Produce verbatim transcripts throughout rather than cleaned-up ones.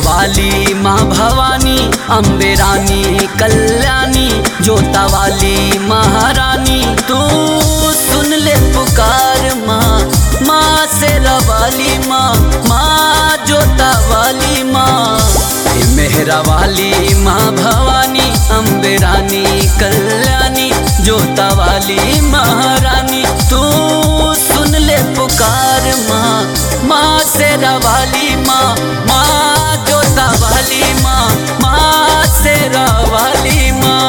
वाली माँ भवानी, अम्बे रानी कल्याणी, जोता वाली महारानी, तू सुन ले पुकार माँ। माँ शेरा वाली माँ, माँ जोता वाली माँ, मेहरा वाली माँ भवानी, अम्बे रानी कल्याणी, जोता वाली महारानी, तू सुन ले पुकार माँ। माँ शेरा वाली माँ, माँ जोता वाली माँ, माँ शेरा वाली माँ।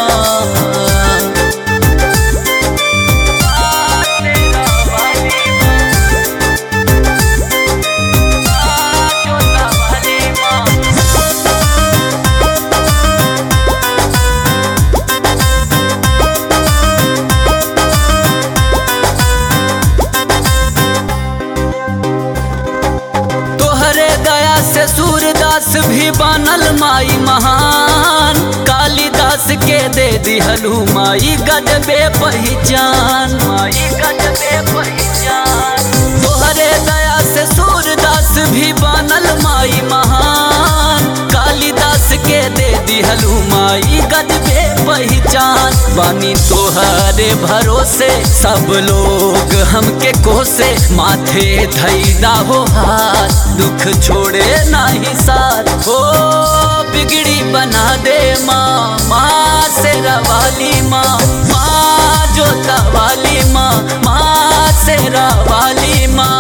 सूरदास भी बनल माई महान, कालिदास के दे दिहलू माई गजबे पहचान, माई गजबे पहचान। तोहरे दया से सूरदास भी बनल माई महान, कालिदास के दे दिहलू माई गजबे पहचान। बानी तोहरे भरोसे सब लोग हमके कोसे, माथे धैदा हो हाथ, दुख छोड़े नाही साथ। हो बिगड़ी बना दे माँ, माँ शेरा वाली माँ, माँ जोता वाली माँ, माँ शेरा वाली माँ।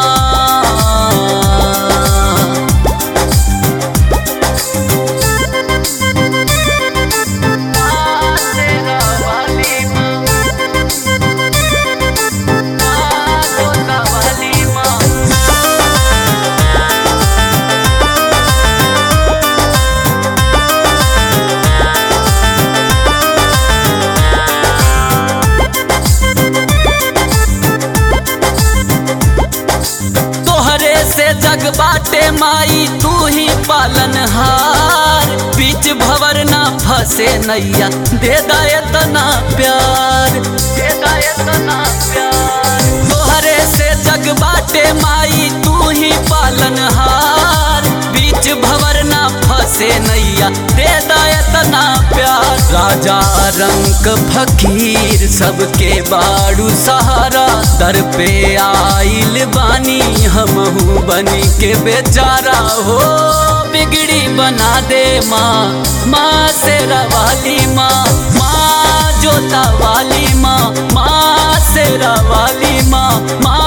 जग बाटे माई तू ही पालनहार, बीच भंवर ना फंसे नैया, दे दाए तना प्यार, दे दाए तना प्यार। तोहरे से जग बाटे माई तू ही पालनहार, बीच भंवर ना फंसे नैया, दे दाए तना प्यार। राजा रंक फकीर सबके बाड़ू सहारा, दर पे आइल बानी हमहू बनी के बेचारा। हो बिगड़ी बना दे माँ, माँ शेरा वाली माँ, माँ जोता वाली माँ, माँ शेरा वाली माँ, माँ